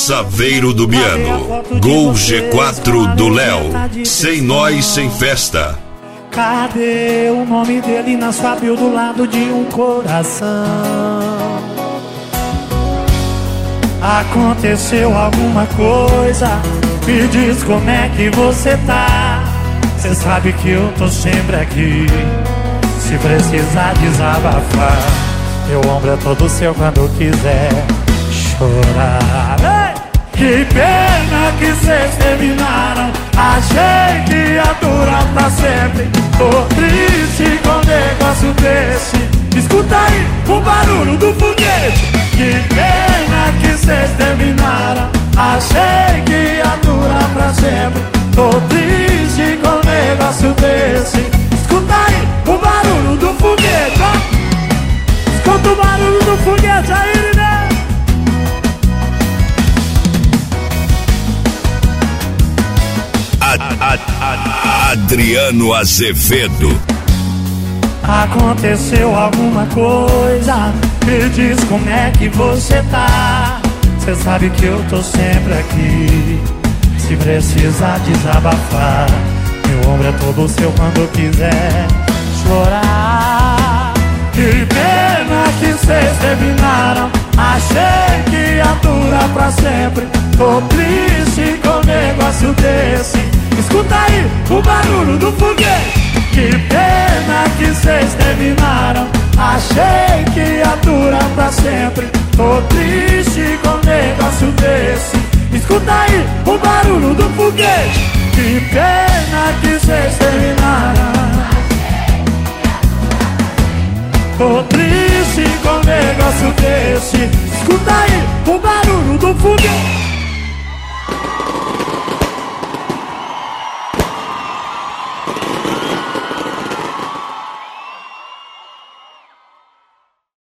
Saveiro do Biano, Gol G4 do Léo, Sem Nós Sem Festa. Cadê o nome dele na sua bio do lado de um coração? Aconteceu alguma coisa? Me diz como é que você tá. Cê sabe que eu tô sempre aqui, se precisar desabafar. Meu ombro é todo seu quando quiser chorar. Ei! Que pena que cês terminaram. Achei que ia durar pra sempre. Tô triste com um negócio desse. Escuta aí o barulho do foguete. Que pena que cês terminaram. Achei que ia durar pra sempre. Tô triste com um negócio desse. Escuta aí o barulho do foguete, ó. Escuta o barulho do foguete aí, né? Adriano Azevedo. Aconteceu alguma coisa? Me diz como é que você tá. Cê sabe que eu tô sempre aqui, se precisar desabafar. Meu ombro é todo seu quando quiser chorar. Que pena que cês terminaram. Achei que ia durar pra sempre. Tô triste com um negócio desse. Escuta aí o barulho do foguete. Que pena que cês terminaram. Achei que ia durar pra sempre. Tô triste com um negócio desse. Escuta aí o barulho do foguete. Que pena que cês terminaram. Tô triste com um negócio desse. Escuta aí o barulho do foguete.